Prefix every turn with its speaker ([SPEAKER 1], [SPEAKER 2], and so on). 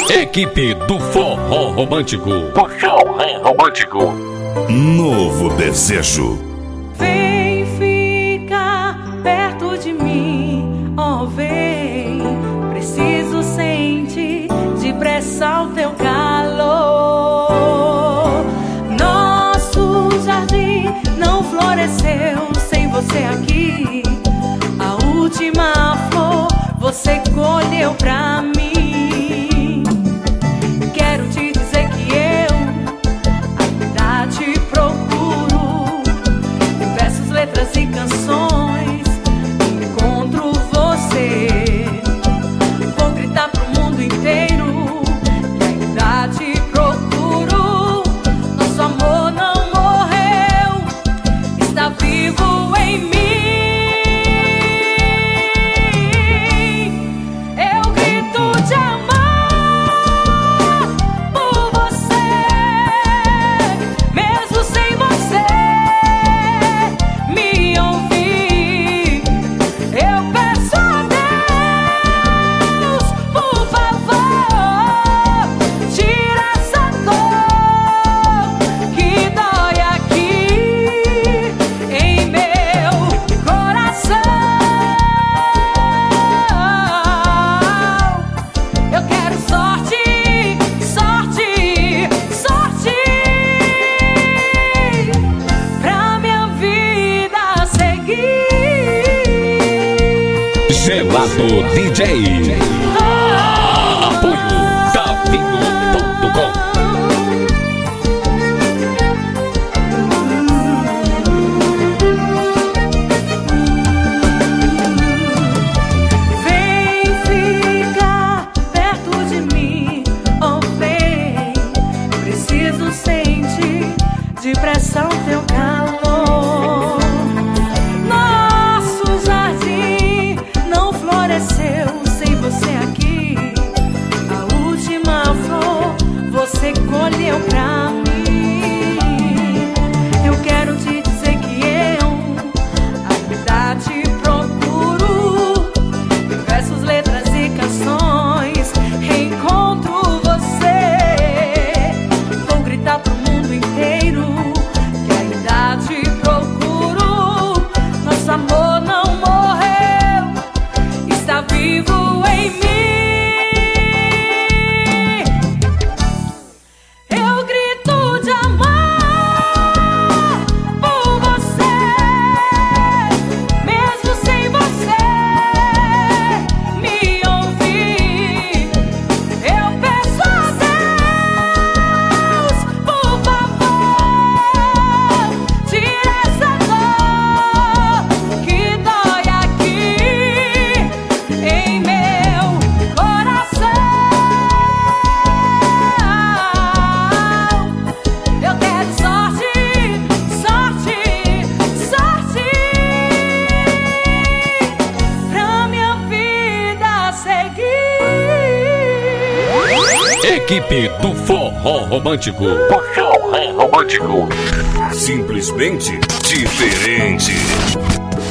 [SPEAKER 1] Equipe do Forró Romântico. Puxão Romântico.
[SPEAKER 2] Novo desejo.
[SPEAKER 3] Vem ficar perto de mim, oh vem. Preciso sentir depressa o teu calor. Nosso jardim não floresceu sem você aqui. A última flor você colheu pra mim. Quero te dizer que eu ainda te procuro. Diversas letras e canções encontro você. Vou gritar pro mundo inteiro que ainda te procuro. Nosso amor não morreu, está vivo em mim.
[SPEAKER 1] Gelado DJ. Apoio Davinho.com.
[SPEAKER 3] Vem ficar perto de mim, oh vem. Preciso sentir depressa o teu calor. Nosso jardim não floresceu sem você aqui. A última flor você colheu pra mim. Eu quero te dizer que eu ainda te procuro. Diversas letras e canções encontro você. Vou gritar pro mundo inteiro que ainda te procuro. Nosso amor não morreu, está vivo em mim. Eu grito de amor por você, mesmo sem você me ouvir. Eu peço a Deus, por favor, tira essa dor que dói aqui em meu coração. Eu quero sorte, sorte, sorte pra minha vida seguir.
[SPEAKER 1] Equipe do Forró Romântico. Puxão Romântico.
[SPEAKER 2] Simplesmente diferente.